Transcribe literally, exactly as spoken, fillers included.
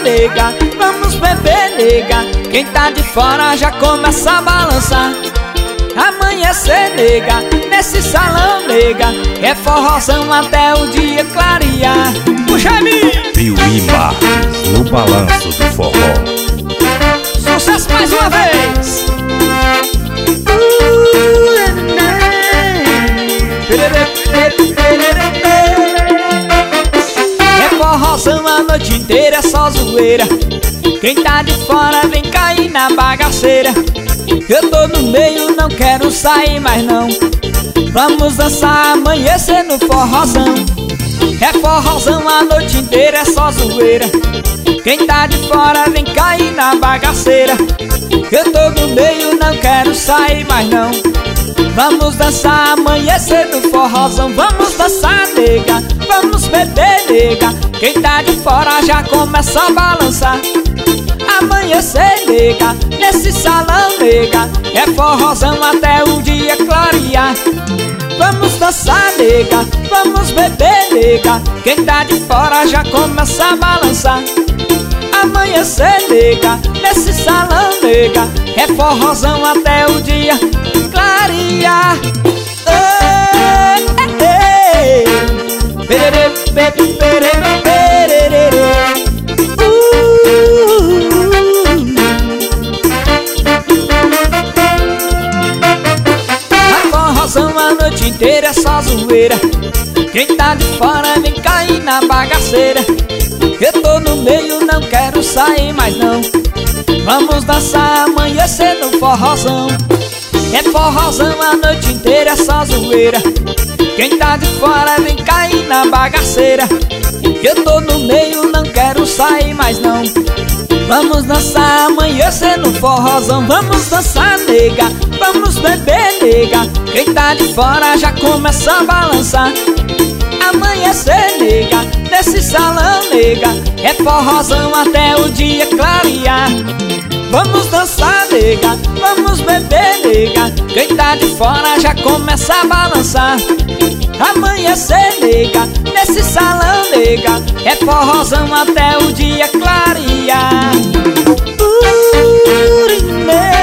nega, vamos beber, nega. Quem tá de fora já começa a balançar. Amanhecer, nega, nesse salão, nega, é forrozão até o dia clarear. Puxa aí! Piuí Marques, no balanço do forró. Sucesso mais uma vez! É forrozão a noite inteira, é só zoeira. Quem tá de fora vem cair na bagaceira. Eu tô no meio, não quero sair mais não. Vamos dançar, amanhecer no forrozão. É forrozão a noite inteira, é só zoeira. Quem tá de fora vem cair na bagaceira. Eu tô no meio, não quero sair mais não. Vamos dançar, amanhecer no forrozão. Vamos dançar, nega, vamos beber, nega. Quem tá de fora já começa a balançar. Amanhecer, nega, nesse salão, nega, é forrozão até o dia clarear. Vamos dançar, nega, vamos beber, nega. Quem tá de fora já começa a balançar. Amanhecer, nega, nesse salão, nega, é forrozão até o dia clarear. Ei, ei, ei. Perere, perere, perere, perere. A noite inteira é só zoeira. Quem tá de fora vem cair na bagaceira. Eu tô no meio, não quero sair mais não. Vamos dançar, amanhecer no forrozão. É forrozão a noite inteira, é só zoeira. Quem tá de fora vem cair na bagaceira. Eu tô no meio, não quero sair mais não. Vamos dançar, amanhecer no forrozão. Vamos dançar, nega, vamos beber, nega. Quem tá de fora já começa a balançar. Amanhecer, nega, nesse salão, nega, é forrozão até o dia clarear. Vamos dançar, nega, vamos beber, nega. Quem tá de fora já começa a balançar. Amanhecer, nega, nesse salão, nega, é forrozão até o dia clarear. Uh,